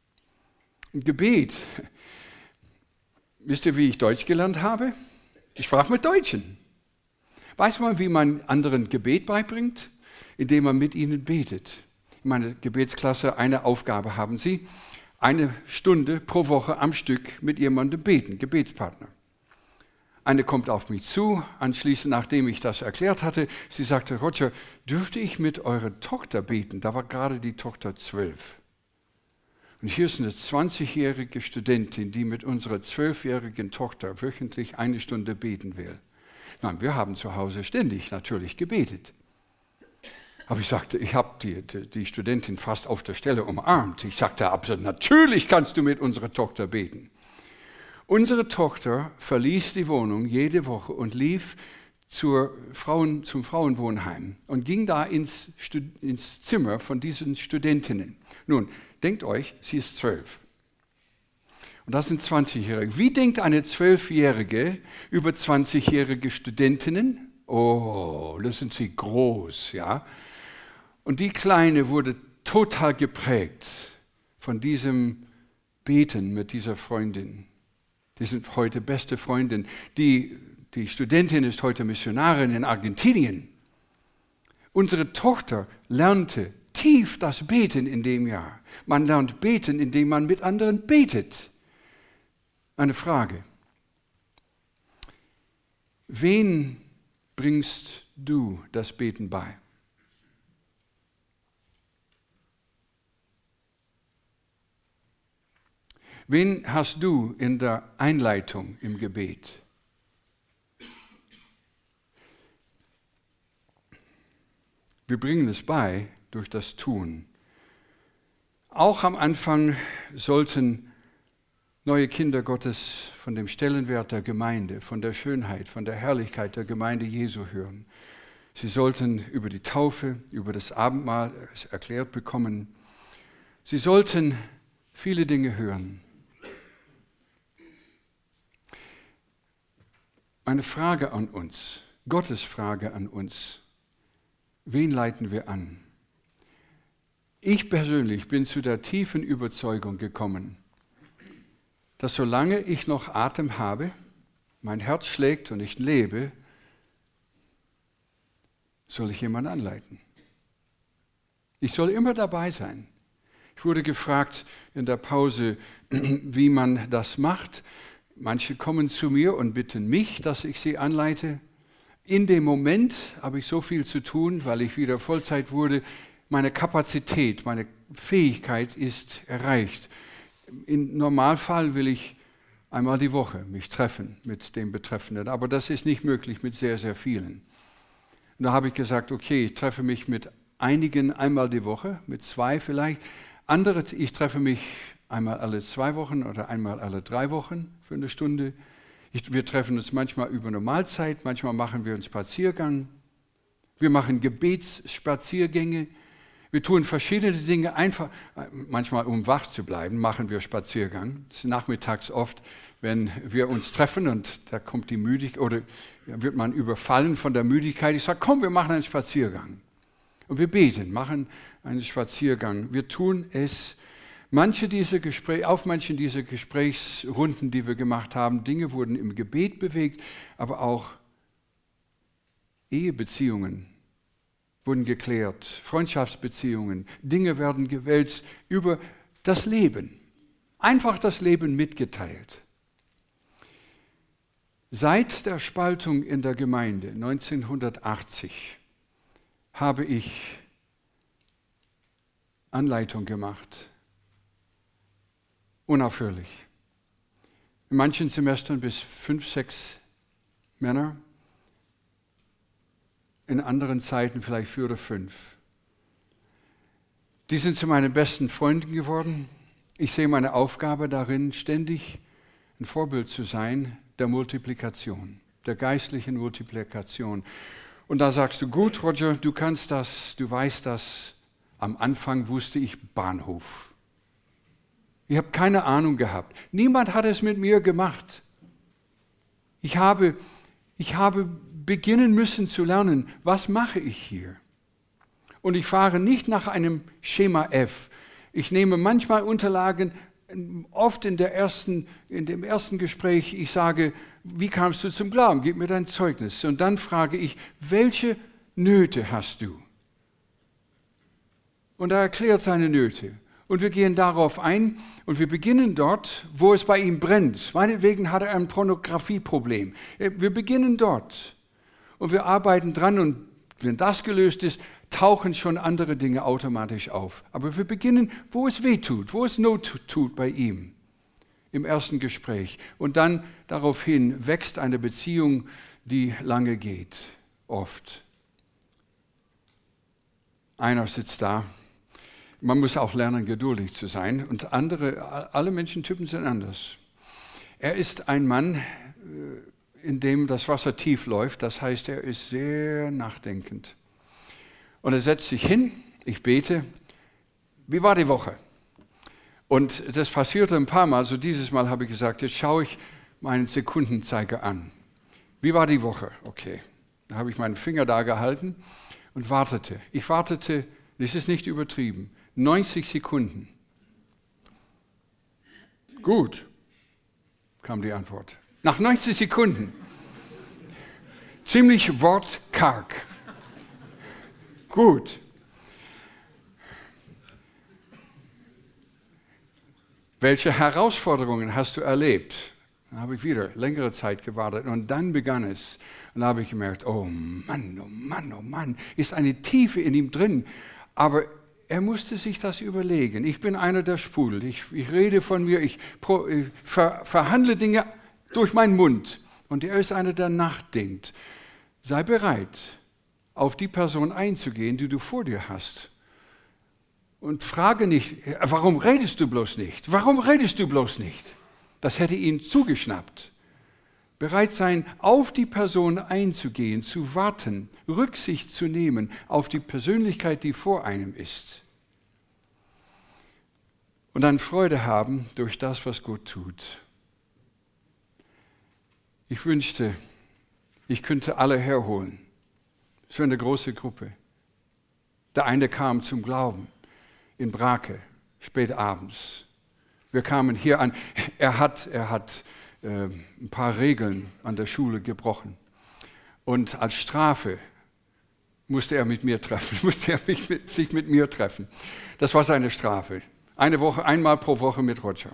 Gebet. Wisst ihr, wie ich Deutsch gelernt habe? Ich sprach mit Deutschen. Weiß man, wie man anderen Gebet beibringt? Indem man mit ihnen betet. In meiner Gebetsklasse eine Aufgabe haben sie, eine Stunde pro Woche am Stück mit jemandem beten, Gebetspartner. Eine kommt auf mich zu, anschließend, nachdem ich das erklärt hatte, sie sagte, Roger, dürfte ich mit eurer Tochter beten? Da war gerade die Tochter zwölf. Und hier ist eine zwanzigjährige Studentin, die mit unserer zwölfjährigen Tochter wöchentlich eine Stunde beten will. Nein, wir haben zu Hause ständig natürlich gebetet. Aber ich sagte, ich habe die, die, die Studentin fast auf der Stelle umarmt. Ich sagte absolut, natürlich kannst du mit unserer Tochter beten. Unsere Tochter verließ die Wohnung jede Woche und lief zur Frauen, zum Frauenwohnheim und ging da ins, ins Zimmer von diesen Studentinnen. Nun, denkt euch, sie ist zwölf. Und das sind zwanzigjährige. Wie denkt eine zwölfjährige über zwanzigjährige Studentinnen? Oh, das sind sie groß, ja. Und die Kleine wurde total geprägt von diesem Beten mit dieser Freundin. Die sind heute beste Freundin. Die, die Studentin ist heute Missionarin in Argentinien. Unsere Tochter lernte tief das Beten in dem Jahr. Man lernt beten, indem man mit anderen betet. Eine Frage. Wen bringst du das Beten bei? Wen hast du in der Einleitung im Gebet? Wir bringen es bei durch das Tun. Auch am Anfang sollten neue Kinder Gottes von dem Stellenwert der Gemeinde, von der Schönheit, von der Herrlichkeit der Gemeinde Jesu hören. Sie sollten über die Taufe, über das Abendmahl erklärt bekommen. Sie sollten viele Dinge hören. Eine Frage an uns, Gottes Frage an uns. Wen leiten wir an? Ich persönlich bin zu der tiefen Überzeugung gekommen, dass solange ich noch Atem habe, mein Herz schlägt und ich lebe, soll ich jemanden anleiten. Ich soll immer dabei sein. Ich wurde gefragt in der Pause, wie man das macht. Manche kommen zu mir und bitten mich, dass ich sie anleite. In dem Moment habe ich so viel zu tun, weil ich wieder Vollzeit wurde. Meine Kapazität, meine Fähigkeit ist erreicht. Im Normalfall will ich einmal die Woche mich treffen mit dem Betreffenden, aber das ist nicht möglich mit sehr, sehr vielen. Und da habe ich gesagt, okay, ich treffe mich mit einigen einmal die Woche, mit zwei vielleicht. Andere, ich treffe mich einmal alle zwei Wochen oder einmal alle drei Wochen für eine Stunde. Ich, wir treffen uns manchmal über eine Mahlzeit, manchmal machen wir einen Spaziergang. Wir machen Gebetsspaziergänge. Wir tun verschiedene Dinge einfach, manchmal um wach zu bleiben, machen wir Spaziergang. Das ist nachmittags oft, wenn wir uns treffen und da kommt die Müdigkeit oder wird man überfallen von der Müdigkeit. Ich sage, komm, wir machen einen Spaziergang. Und wir beten, machen einen Spaziergang. Wir tun es. Manche dieser Gespräche, auf manchen dieser Gesprächsrunden, die wir gemacht haben, Dinge wurden im Gebet bewegt, aber auch Ehebeziehungen wurden geklärt, Freundschaftsbeziehungen, Dinge werden gewälzt über das Leben. Einfach das Leben mitgeteilt. Seit der Spaltung in der Gemeinde neunzehnhundertachtzig habe ich Anleitung gemacht. Unaufhörlich. In manchen Semestern bis fünf, sechs Männer, in anderen Zeiten vielleicht vier oder fünf. Die sind zu meinen besten Freunden geworden. Ich sehe meine Aufgabe darin, ständig ein Vorbild zu sein der Multiplikation, der geistlichen Multiplikation. Und da sagst du, gut, Roger, du kannst das, du weißt das. Am Anfang wusste ich Bahnhof. Ich habe keine Ahnung gehabt. Niemand hat es mit mir gemacht. Ich habe, ich habe beginnen müssen zu lernen, was mache ich hier? Und ich fahre nicht nach einem Schema F. Ich nehme manchmal Unterlagen, oft in, der ersten, in dem ersten Gespräch, ich sage, wie kamst du zum Glauben? Gib mir dein Zeugnis. Und dann frage ich, welche Nöte hast du? Und er erklärt seine Nöte. Und wir gehen darauf ein und wir beginnen dort, wo es bei ihm brennt. Meinetwegen hat er ein Pornografieproblem. Wir beginnen dort und wir arbeiten dran und wenn das gelöst ist, tauchen schon andere Dinge automatisch auf. Aber wir beginnen, wo es weh tut, wo es Not tut bei ihm im ersten Gespräch. Und dann daraufhin wächst eine Beziehung, die lange geht, oft. Einer sitzt da. Man muss auch lernen, geduldig zu sein. Und andere, alle Menschentypen sind anders. Er ist ein Mann, in dem das Wasser tief läuft. Das heißt, er ist sehr nachdenkend. Und er setzt sich hin, ich bete. Wie war die Woche? Und das passierte ein paar Mal. So dieses Mal habe ich gesagt, jetzt schaue ich meinen Sekundenzeiger an. Wie war die Woche? Okay. Da habe ich meinen Finger da gehalten und wartete. Ich wartete, das ist nicht übertrieben, neunzig Sekunden. Gut, kam die Antwort. Nach neunzig Sekunden. Ziemlich wortkarg. Gut. Welche Herausforderungen hast du erlebt? Dann habe ich wieder längere Zeit gewartet und dann begann es. Und da habe ich gemerkt, oh Mann, oh Mann, oh Mann, ist eine Tiefe in ihm drin. Aber Er musste sich das überlegen. Ich bin einer, der sprudelt. Ich, ich rede von mir, ich, pro, ich ver, verhandle Dinge durch meinen Mund. Und er ist einer, der nachdenkt. Sei bereit, auf die Person einzugehen, die du vor dir hast. Und frage nicht, warum redest du bloß nicht? Warum redest du bloß nicht? Das hätte ihn zugeschnappt. Bereit sein, auf die Person einzugehen, zu warten, Rücksicht zu nehmen auf die Persönlichkeit, die vor einem ist. Und dann Freude haben durch das, was Gott tut. Ich wünschte, ich könnte alle herholen. Es war eine große Gruppe. Der eine kam zum Glauben in Brake, spät abends. Wir kamen hier an. Er hat, er hat äh, ein paar Regeln an der Schule gebrochen. Und als Strafe musste er mit mir treffen, musste er mich mit, sich mit mir treffen. Das war seine Strafe. Eine Woche, einmal pro Woche mit Roger.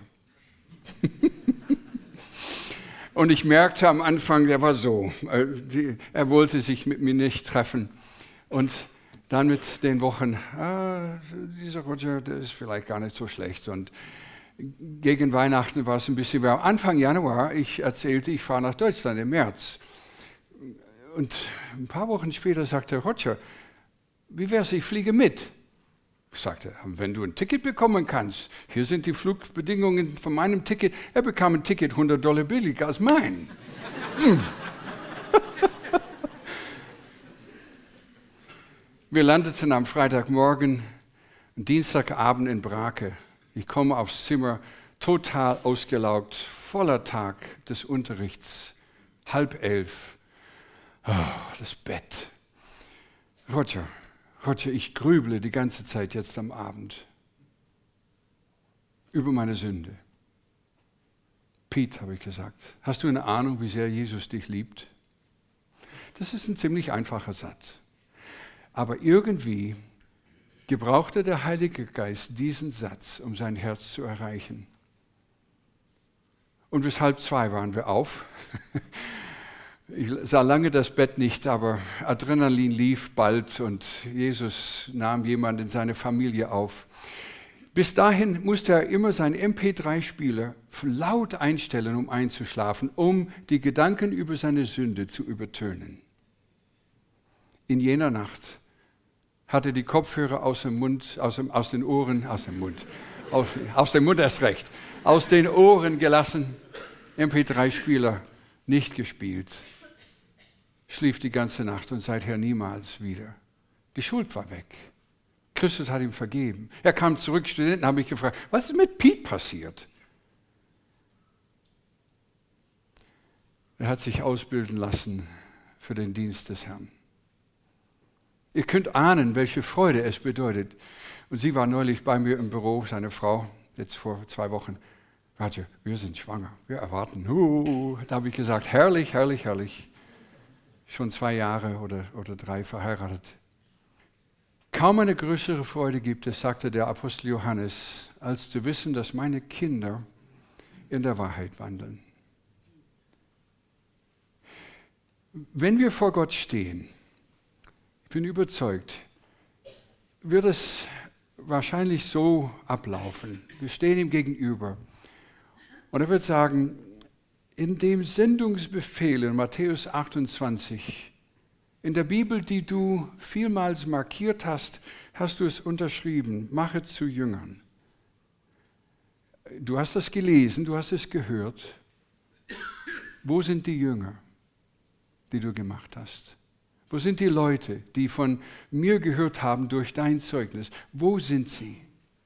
Und ich merkte am Anfang, der war so. Er wollte sich mit mir nicht treffen. Und dann mit den Wochen, ah, dieser Roger, der ist vielleicht gar nicht so schlecht. Und gegen Weihnachten war es ein bisschen warm. Anfang Januar, ich erzählte, ich fahre nach Deutschland im März. Und ein paar Wochen später sagte Roger, wie wär's, ich fliege mit? Ich sagte, wenn du ein Ticket bekommen kannst, hier sind die Flugbedingungen von meinem Ticket. Er bekam ein Ticket hundert Dollar billiger als mein. hm. Wir landeten am Freitagmorgen, Dienstagabend in Brake. Ich komme aufs Zimmer, total ausgelaugt, voller Tag des Unterrichts, halb elf. Oh, das Bett. Roger, Roger, ich grüble die ganze Zeit jetzt am Abend über meine Sünde. Pete, habe ich gesagt, hast du eine Ahnung, wie sehr Jesus dich liebt? Das ist ein ziemlich einfacher Satz. Aber irgendwie gebrauchte der Heilige Geist diesen Satz, um sein Herz zu erreichen. Und bis halb zwei waren wir auf. Ich sah lange das Bett nicht, aber Adrenalin lief bald und Jesus nahm jemand in seine Familie auf. Bis dahin musste er immer seinen M P drei Spieler laut einstellen, um einzuschlafen, um die Gedanken über seine Sünde zu übertönen. In jener Nacht hatte die Kopfhörer aus dem Mund, aus, dem, aus den Ohren, aus dem Mund, aus, aus dem Mund erst recht, aus den Ohren gelassen, M P drei Spieler nicht gespielt, schlief die ganze Nacht und seither niemals wieder. Die Schuld war weg. Christus hat ihm vergeben. Er kam zurück, Studenten haben mich gefragt, was ist mit Pete passiert? Er hat sich ausbilden lassen für den Dienst des Herrn. Ihr könnt ahnen, welche Freude es bedeutet. Und sie war neulich bei mir im Büro, seine Frau, jetzt vor zwei Wochen. Roger, wir sind schwanger, wir erwarten. Uh, da habe ich gesagt, herrlich, herrlich, herrlich. Schon zwei Jahre oder, oder drei verheiratet. Kaum eine größere Freude gibt es, sagte der Apostel Johannes, als zu wissen, dass meine Kinder in der Wahrheit wandeln. Wenn wir vor Gott stehen, ich bin überzeugt, wird es wahrscheinlich so ablaufen. Wir stehen ihm gegenüber und er wird sagen, in dem Sendungsbefehl in Matthäus achtundzwanzig, in der Bibel, die du vielmals markiert hast, hast du es unterschrieben, mache zu Jüngern. Du hast das gelesen, du hast es gehört. Wo sind die Jünger, die du gemacht hast? Wo sind die Leute, die von mir gehört haben durch dein Zeugnis? Wo sind sie?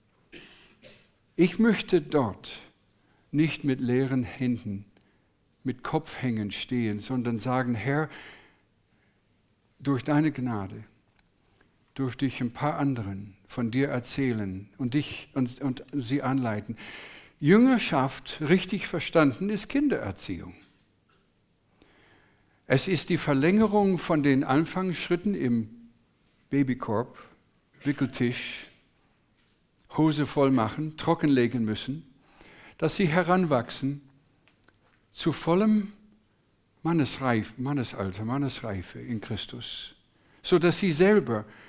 Ich möchte dort nicht mit leeren Händen, mit Kopfhängen stehen, sondern sagen, Herr, durch deine Gnade durfte ich ein paar anderen von dir erzählen und dich und, und sie anleiten. Jüngerschaft, richtig verstanden, ist Kindererziehung. Es ist die Verlängerung von den Anfangsschritten im Babykorb, Wickeltisch, Hose voll machen, trockenlegen müssen, dass sie heranwachsen zu vollem Mannesreif, Mannesalter, Mannesreife in Christus, so dass sie selber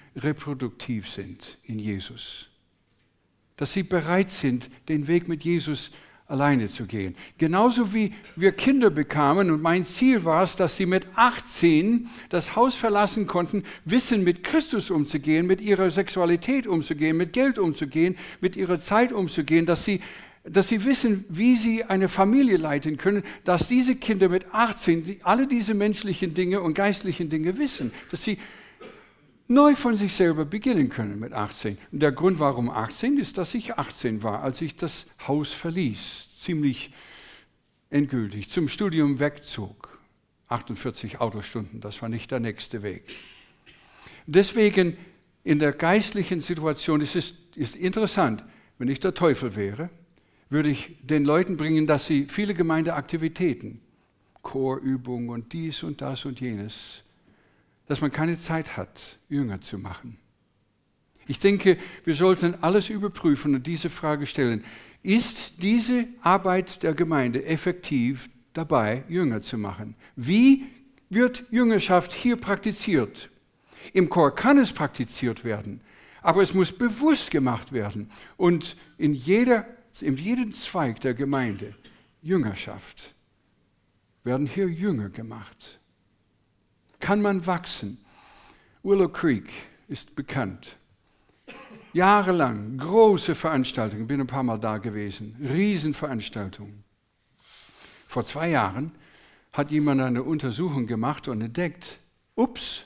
reproduktiv sind in Jesus. Dass sie bereit sind, den Weg mit Jesus alleine zu gehen. Genauso wie wir Kinder bekamen und mein Ziel war es, dass sie mit achtzehn das Haus verlassen konnten, wissen, mit Christus umzugehen, mit ihrer Sexualität umzugehen, mit Geld umzugehen, mit ihrer Zeit umzugehen, dass sie, dass sie wissen, wie sie eine Familie leiten können, dass diese Kinder mit achtzehn die, alle diese menschlichen Dinge und geistlichen Dinge wissen, dass sie neu von sich selber beginnen können mit achtzehn. Und der Grund, warum achtzehn, ist, dass ich achtzehn war, als ich das Haus verließ, ziemlich endgültig, zum Studium wegzog. achtundvierzig Autostunden, das war nicht der nächste Weg. Deswegen in der geistlichen Situation ist es ist interessant, wenn ich der Teufel wäre, würde ich den Leuten bringen, dass sie viele Gemeindeaktivitäten, Chorübungen und dies und das und jenes, dass man keine Zeit hat, Jünger zu machen. Ich denke, wir sollten alles überprüfen und diese Frage stellen: Ist diese Arbeit der Gemeinde effektiv dabei, Jünger zu machen? Wie wird Jüngerschaft hier praktiziert? Im Chor kann es praktiziert werden, aber es muss bewusst gemacht werden. Und in, jeder, in jedem Zweig der Gemeinde, Jüngerschaft, werden hier Jünger gemacht. Kann man wachsen? Willow Creek ist bekannt. Jahrelang große Veranstaltungen, bin ein paar Mal da gewesen, Riesenveranstaltungen. Vor zwei Jahren hat jemand eine Untersuchung gemacht und entdeckt, ups,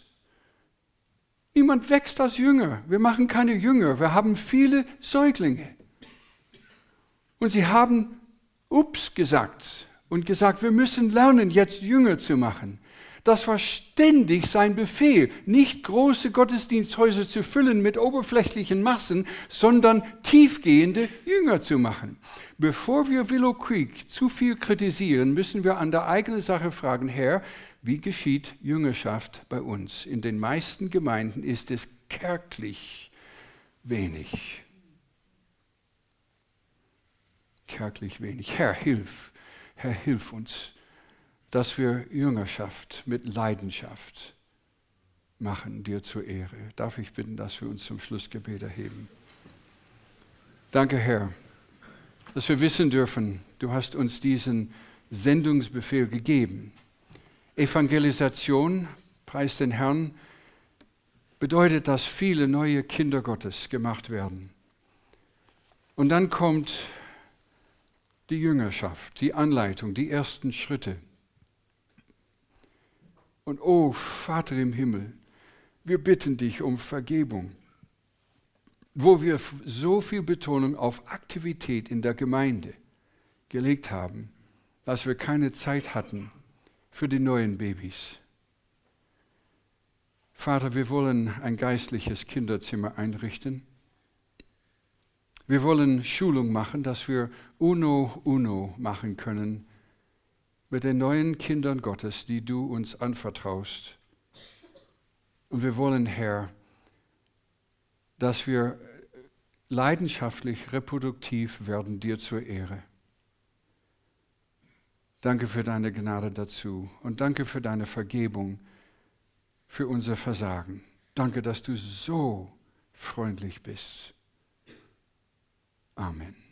niemand wächst als Jünger. Wir machen keine Jünger, wir haben viele Säuglinge. Und sie haben ups gesagt und gesagt, wir müssen lernen, jetzt Jünger zu machen. Das war ständig sein Befehl, nicht große Gottesdiensthäuser zu füllen mit oberflächlichen Massen, sondern tiefgehende Jünger zu machen. Bevor wir Willow Creek zu viel kritisieren, müssen wir an der eigenen Sache fragen, Herr, wie geschieht Jüngerschaft bei uns? In den meisten Gemeinden ist es kärglich wenig. Kärglich wenig. Herr, hilf. Herr, hilf uns, dass wir Jüngerschaft mit Leidenschaft machen, dir zur Ehre. Darf ich bitten, dass wir uns zum Schlussgebet erheben? Danke, Herr, dass wir wissen dürfen, du hast uns diesen Sendungsbefehl gegeben. Evangelisation, preis den Herrn, bedeutet, dass viele neue Kinder Gottes gemacht werden. Und dann kommt die Jüngerschaft, die Anleitung, die ersten Schritte. Und oh, Vater im Himmel, wir bitten dich um Vergebung, wo wir so viel Betonung auf Aktivität in der Gemeinde gelegt haben, dass wir keine Zeit hatten für die neuen Babys. Vater, wir wollen ein geistliches Kinderzimmer einrichten. Wir wollen Schulung machen, dass wir Uno Uno machen können mit den neuen Kindern Gottes, die du uns anvertraust. Und wir wollen, Herr, dass wir leidenschaftlich reproduktiv werden, dir zur Ehre. Danke für deine Gnade dazu und danke für deine Vergebung für unser Versagen. Danke, dass du so freundlich bist. Amen.